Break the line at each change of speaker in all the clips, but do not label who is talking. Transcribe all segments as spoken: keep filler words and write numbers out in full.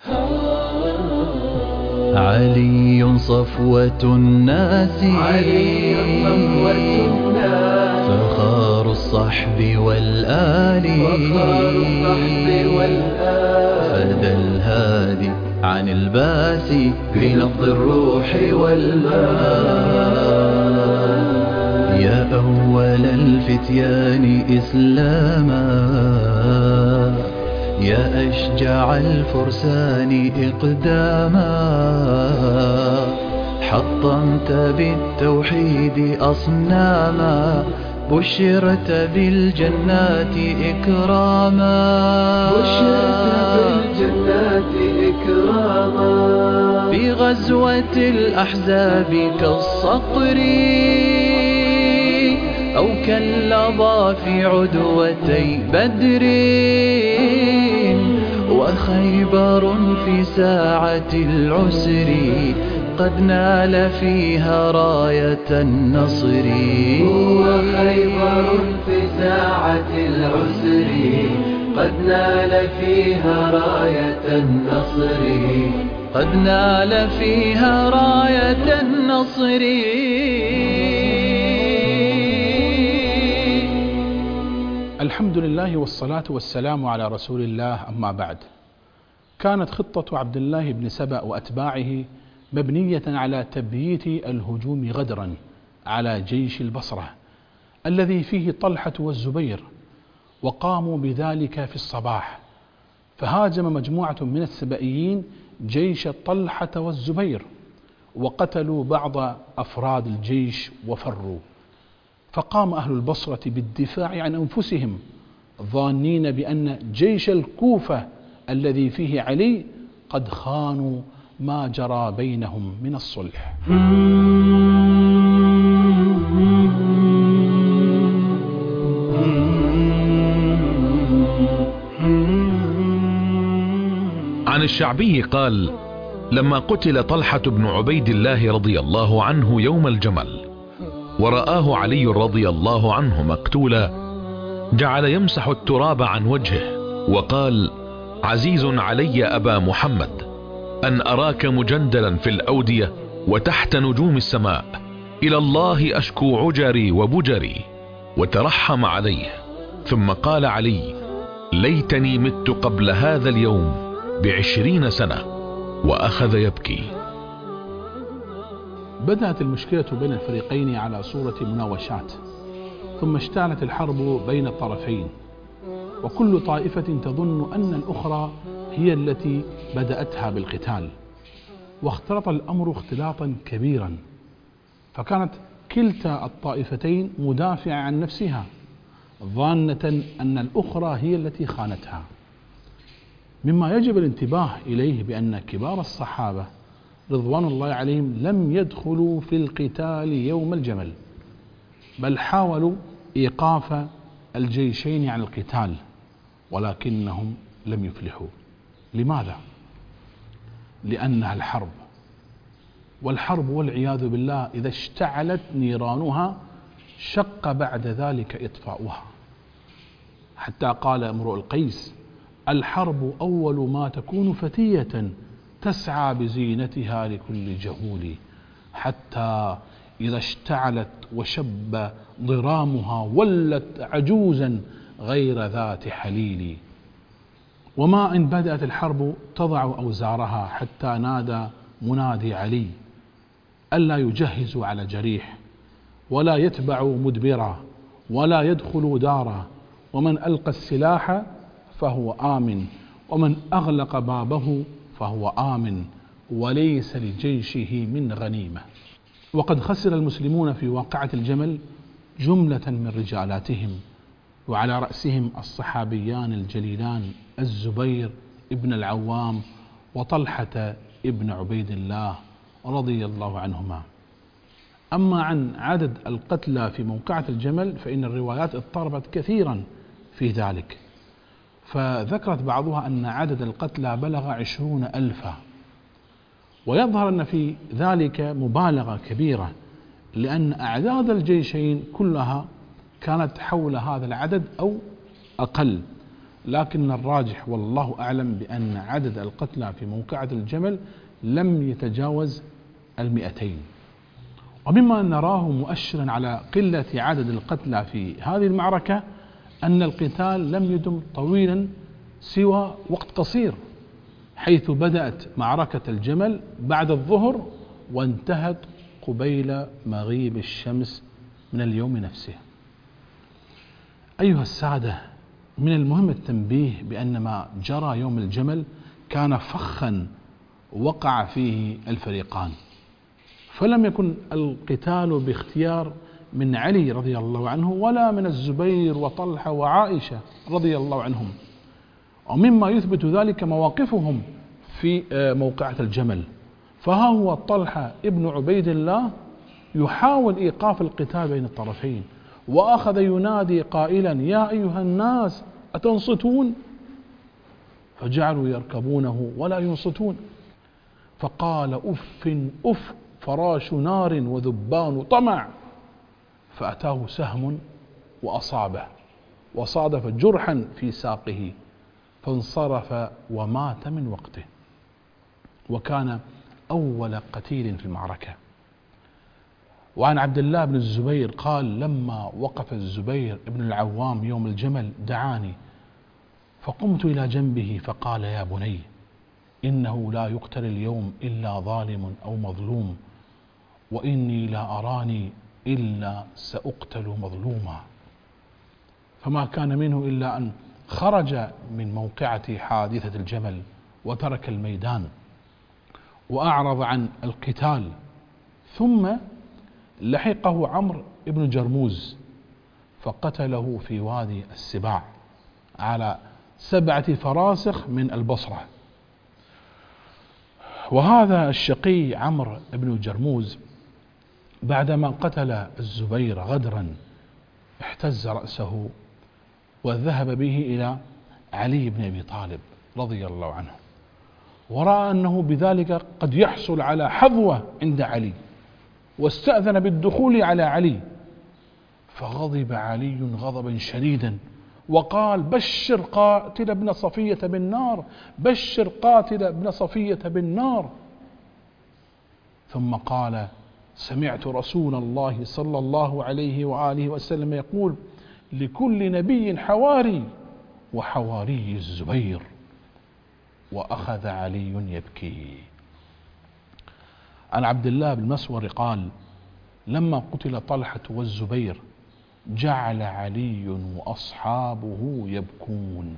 علي صفوة الناس،
علي صفوة الناس،
فخار الصحب والآل،
فخار الصحب والآل،
فدى الهادي عن الباس بنبض الروح والمال. يا أول الفتيان إسلاما، يا أشجع الفرسان إقداما، حطمت بالتوحيد أصناما، بشرت بالجنات إكراما،
بشرت بالجنات إكراما.
في غزوة الأحزاب كالصقر أو كاللظى في عدوتي بدر، وخيبر في ساعة العسر قد نال فيها راية النصر.
وخيبر في ساعة العسر قد نال فيها راية النصر،
قد نال فيها راية النصر.
الحمد لله والصلاة والسلام على رسول الله، أما بعد. كانت خطة عبد الله بن سبأ وأتباعه مبنية على تبييت الهجوم غدرا على جيش البصرة الذي فيه طلحة والزبير، وقاموا بذلك في الصباح، فهاجم مجموعة من السبئيين جيش طلحة والزبير وقتلوا بعض أفراد الجيش وفروا، فقام أهل البصرة بالدفاع عن أنفسهم ظانين بأن جيش الكوفة الذي فيه علي قد خانوا ما جرى بينهم من الصلح.
عن الشعبي قال: لما قتل طلحة بن عبيد الله رضي الله عنه يوم الجمل ورآه علي رضي الله عنه مقتولا، جعل يمسح التراب عن وجهه وقال: عزيز علي أبا محمد أن أراك مجندلا في الأودية وتحت نجوم السماء، إلى الله أشكو عجري وبجري، وترحم عليه. ثم قال علي: ليتني مت قبل هذا اليوم بعشرين سنة، وأخذ يبكي.
بدأت المشكلة بين الفريقين على صورة مناوشات، ثم اشتعلت الحرب بين الطرفين، وكل طائفة تظن أن الأخرى هي التي بدأتها بالقتال، واختلط الأمر اختلاطا كبيرا، فكانت كلتا الطائفتين مدافعة عن نفسها ظانة أن الأخرى هي التي خانتها، مما يجب الانتباه إليه بأن كبار الصحابة رضوان الله عليهم لم يدخلوا في القتال يوم الجمل، بل حاولوا إيقاف الجيشين عن القتال، ولكنهم لم يفلحوا. لماذا؟ لأنها الحرب، والحرب والعياذ بالله إذا اشتعلت نيرانها شق بعد ذلك إطفاؤها، حتى قال امرؤ القيس: الحرب أول ما تكون فتية تسعى بزينتها لكل جهول، حتى إذا اشتعلت وشب ضرامها ولت عجوزا غير ذات حليل. وما إن بدأت الحرب تضع أوزارها حتى نادى منادي علي ألا يجهزوا على جريح، ولا يتبعوا مدبرا، ولا يدخلوا دارا، ومن ألقى السلاح فهو آمن، ومن أغلق بابه فهو آمن، وليس لجيشه من غنيمة. وقد خسر المسلمون في واقعة الجمل جملة من رجالاتهم، وعلى رأسهم الصحابيان الجليلان الزبير ابن العوام وطلحة ابن عبيد الله رضي الله عنهما. أما عن عدد القتلى في موقعة الجمل فإن الروايات اضطربت كثيرا في ذلك، فذكرت بعضها أن عدد القتلى بلغ عشرون ألفا، ويظهر أن في ذلك مبالغة كبيرة، لأن أعداد الجيشين كلها كانت حول هذا العدد أو أقل، لكن الراجح والله أعلم بأن عدد القتلى في موقعة الجمل لم يتجاوز المئتين. ومما نراه مؤشرا على قلة عدد القتلى في هذه المعركة أن القتال لم يدم طويلا سوى وقت قصير، حيث بدأت معركة الجمل بعد الظهر وانتهت قبيل مغيب الشمس من اليوم نفسه. أيها السادة، من المهم التنبيه بأن ما جرى يوم الجمل كان فخا وقع فيه الفريقان، فلم يكن القتال باختيار من علي رضي الله عنه ولا من الزبير وطلحة وعائشة رضي الله عنهم. ومما يثبت ذلك مواقفهم في موقعة الجمل، فها هو طلحة ابن عبيد الله يحاول إيقاف القتال بين الطرفين، وأخذ ينادي قائلا: يا أيها الناس أتنصتون؟ فجعلوا يركبونه ولا ينصتون، فقال: أف أف فراش نار وذبان طمع، فأتاه سهم وأصابه وصادف جرحا في ساقه فانصرف ومات من وقته، وكان أول قتيل في المعركة. وعن عبد الله بن الزبير قال: لما وقف الزبير بن العوام يوم الجمل دعاني فقمت إلى جنبه فقال: يا بني، إنه لا يقتل اليوم إلا ظالم أو مظلوم، وإني لا أراني إلا سأقتل مظلوما. فما كان منه إلا أن خرج من موقعة حادثة الجمل وترك الميدان وأعرض عن القتال، ثم لحقه عمرو بن جرموز فقتله في وادي السباع على سبعة فراسخ من البصرة. وهذا الشقي عمرو بن جرموز بعدما قتل الزبير غدرا احتز رأسه وذهب به إلى علي بن أبي طالب رضي الله عنه، ورأى أنه بذلك قد يحصل على حظوة عند علي، واستأذن بالدخول على علي، فغضب علي غضبا شديدا وقال: بشر قاتل ابن صفية بالنار، بشر قاتل ابن صفية بالنار. ثم قال: سمعت رسول الله صلى الله عليه وآله وسلم يقول: لكل نبي حواري، وحواري الزبير. وأخذ علي يبكي. عن عبد الله بن مسور قال: لما قتل طلحة والزبير جعل علي وأصحابه يبكون،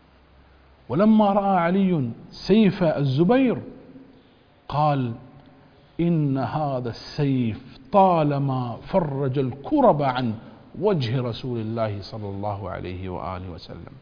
ولما رأى علي سيف الزبير قال: إن هذا السيف طالما فرج الكرب عن وجه رسول الله صلى الله عليه وآله وسلم.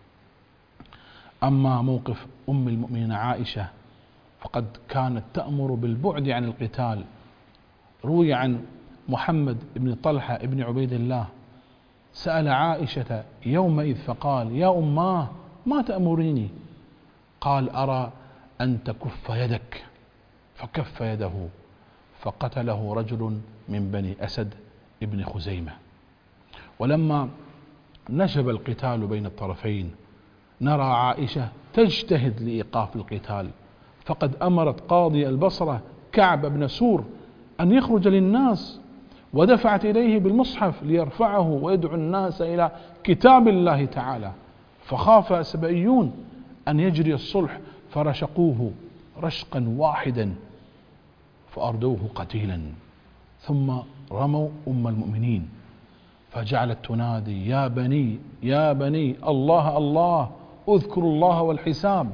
أما موقف أم المؤمنين عائشة فقد كانت تأمر بالبعد عن القتال. روي عن محمد بن طلحة بن عبيد الله سأل عائشة يومئذ فقال: يا أماه، ما تأمريني؟ قال: أرى أن تكف يدك. فكف يده فقتله رجل من بني أسد ابن خزيمة. ولما نشب القتال بين الطرفين نرى عائشة تجتهد لإيقاف القتال، فقد أمرت قاضي البصرة كعب بن سور أن يخرج للناس، ودفعت إليه بالمصحف ليرفعه ويدعو الناس إلى كتاب الله تعالى، فخاف السبئيون أن يجري الصلح فرشقوه رشقا واحدا فأردوه قتيلا، ثم رموا أم المؤمنين فجعلت تنادي: يا بني يا بني الله الله، اذكروا الله والحساب.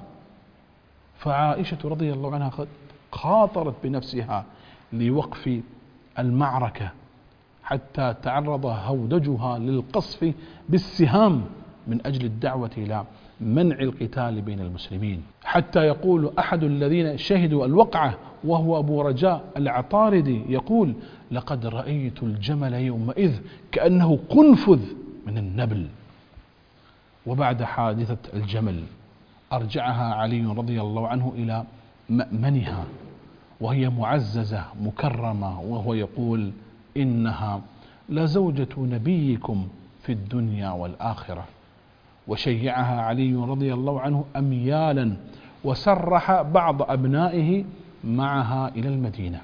فعائشة رضي الله عنها خاطرت بنفسها لوقف المعركة حتى تعرض هودجها للقصف بالسهام من أجل الدعوة إلى منع القتال بين المسلمين، حتى يقول أحد الذين شهدوا الوقعة وهو أبو رجاء العطاردي يقول: لقد رأيت الجمل يومئذ كأنه قنفذ من النبل. وبعد حادثة الجمل أرجعها علي رضي الله عنه إلى مأمنها وهي معززة مكرمة، وهو يقول: إنها لزوجة نبيكم في الدنيا والآخرة، وشيعها علي رضي الله عنه أميالا، وسرح بعض أبنائه معها إلى المدينة.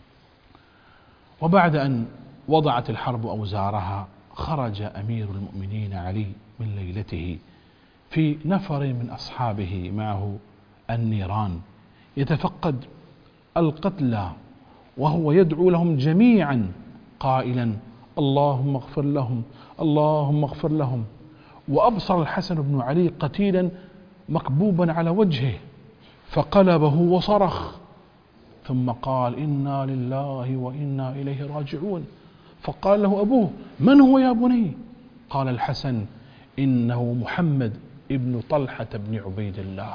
وبعد أن وضعت الحرب أوزارها خرج أمير المؤمنين علي من ليلته في نفر من أصحابه معه النيران يتفقد القتلى، وهو يدعو لهم جميعا قائلا اللهم اغفر لهم اللهم اغفر لهم. وأبصر الحسن بن علي قتيلا مكبوبا على وجهه فقلبه وصرخ، ثم قال إنا لله وإنا إليه راجعون. فقال له أبوه من هو يا بني؟ قال الحسن إنه محمد ابن طلحة بن عبيد الله.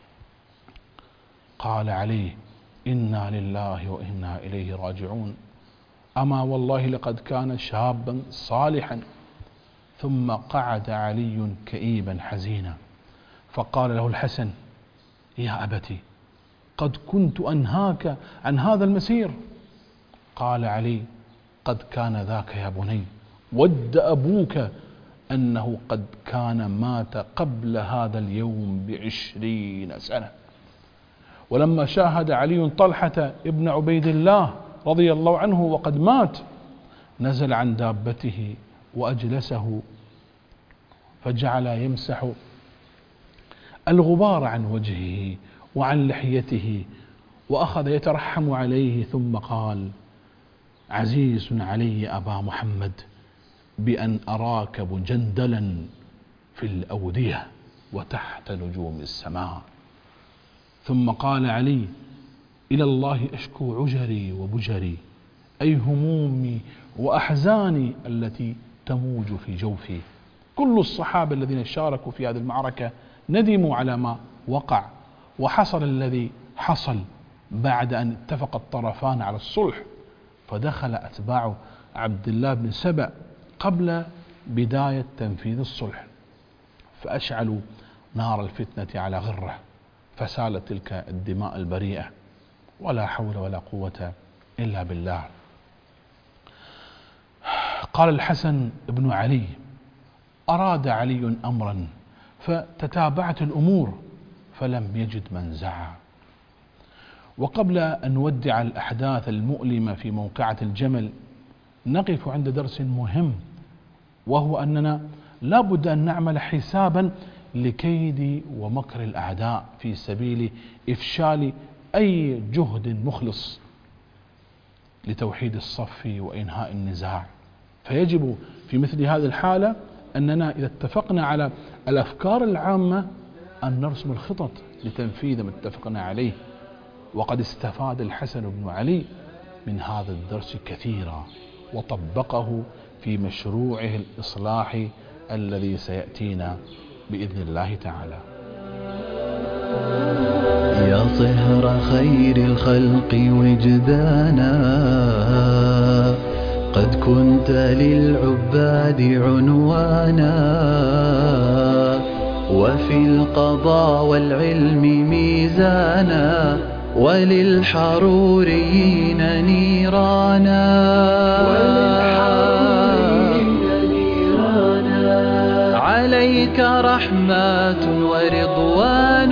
قال عليه إنا لله وإنا إليه راجعون، أما والله لقد كان شابا صالحا. ثم قعد علي كئيبا حزينا، فقال له الحسن يا أبتي قد كنت أنهاك عن هذا المسير. قال علي قد كان ذاك يا بني، ود أبوك أنه قد كان مات قبل هذا اليوم بعشرين سنة. ولما شاهد علي طلحة ابن عبيد الله رضي الله عنه وقد مات، نزل عن دابته وأجلسه فجعل يمسح الغبار عن وجهه وعن لحيته، وأخذ يترحم عليه، ثم قال عزيز علي أبا محمد بأن أراك مجندلا في الأودية وتحت نجوم السماء. ثم قال علي إلى الله أشكو عجري وبجري، أي همومي وأحزاني التي تموج في جوفي. كل الصحابة الذين شاركوا في هذه المعركة ندموا على ما وقع، وحصل الذي حصل بعد أن اتفق الطرفان على الصلح. فدخل أتباع عبد الله بن سبأ قبل بداية تنفيذ الصلح، فأشعلوا نار الفتنة على غرة، فسالت تلك الدماء البريئة، ولا حول ولا قوة إلا بالله. قال الحسن بن علي أراد علي أمرا فتتابعت الأمور فلم يجد منزعا. وقبل أن نودع الأحداث المؤلمة في موقعة الجمل نقف عند درس مهم، وهو أننا لا بد أن نعمل حسابا لكيد ومكر الأعداء في سبيل إفشال أي جهد مخلص لتوحيد الصف وإنهاء النزاع. فيجب في مثل هذه الحالة أننا إذا اتفقنا على الأفكار العامة أن نرسم الخطط لتنفيذ ما اتفقنا عليه. وقد استفاد الحسن بن علي من هذا الدرس كثيرا، وطبقه في مشروعه الإصلاحي الذي سيأتينا بإذن الله تعالى.
يا صهر خير الخلق وجدانا، قد كنت للعباد عنوانا، وفي القضاء والعلم ميزانا، وللحروريين نيرانا. عليك رحمات ورضوان،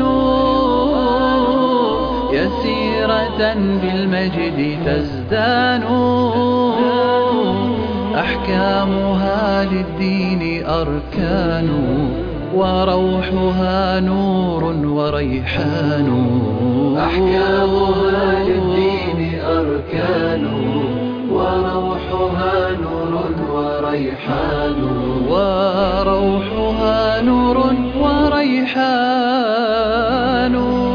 يسيرة بالمجد تزدان، أحكامها للدين أركان، وروحها نور وريحان.
أحكامها للدين أركان، وروحها نور وريحان.
وروحها نور وريحان.